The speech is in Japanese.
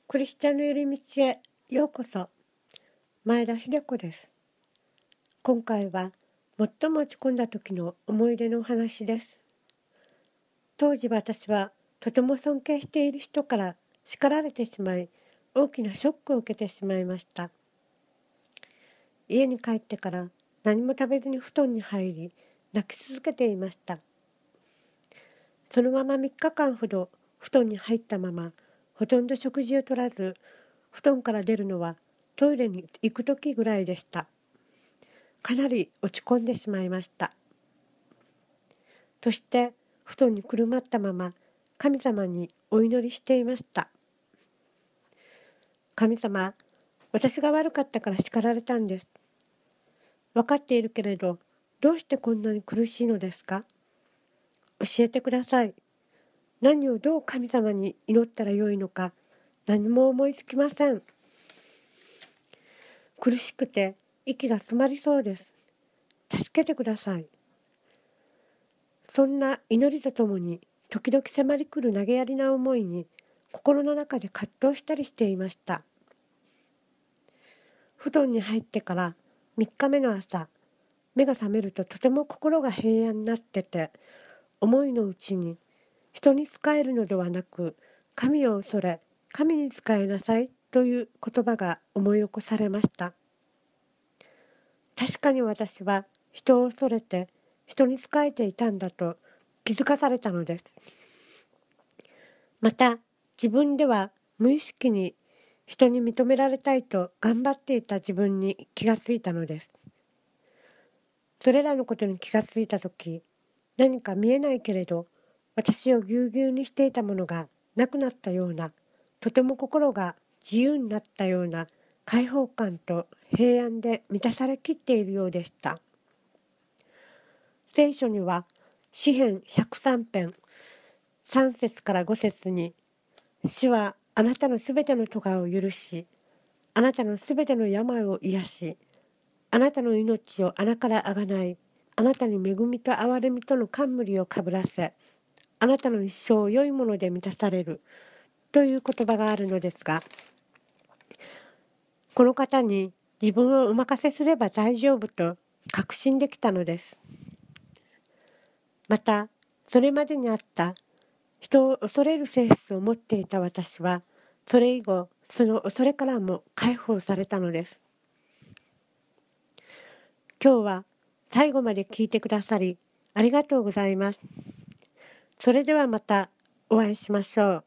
クリスチャンの寄り道へようこそ。前田秀子です。今回は最も落ち込んだ時の思い出のお話です。当時私はとても尊敬している人から叱られてしまい、大きなショックを受けてしまいました。家に帰ってから何も食べずに布団に入り、泣き続けていました。そのまま3日間ほど布団に入ったまま、ほとんど食事をとらず、布団から出るのはトイレに行く時ぐらいでした。かなり落ち込んでしまいました。そして布団にくるまったまま神様にお祈りしていました。神様、私が悪かったから叱られたんです。分かっているけれど、どうしてこんなに苦しいのですか？教えてください。何をどう神様に祈ったらよいのか、何も思いつきません。苦しくて息が詰まりそうです。助けてください。そんな祈りとともに時々迫り来る投げやりな思いに心の中で葛藤したりしていました。布団に入ってから3日目の朝、目が覚めるととても心が平安になってて、思いのうちに人に仕えるのではなく神を恐れ神に仕えなさいという言葉が思い起こされました。確かに私は人を恐れて人に仕えていたんだと気づかされたのです。また自分では無意識に人に認められたいと頑張っていた自分に気がついたのです。それらのことに気がついたとき、何か見えないけれど私をぎゅうぎゅうにしていたものがなくなったような、とても心が自由になったような解放感と平安で満たされきっているようでした。聖書には詩編103編3節から5節に、主はあなたのすべての咎を許し、あなたのすべての病を癒し、あなたの命を穴からあがない、あなたに恵みと憐れみとの冠をかぶらせ、あなたの一生を良いもので満たされるという言葉があるのですが、この方に自分をお任せすれば大丈夫と確信できたのです。また、それまでにあった人を恐れる性質を持っていた私は、それ以後、その恐れからも解放されたのです。今日は最後まで聞いてくださり、ありがとうございます。それではまたお会いしましょう。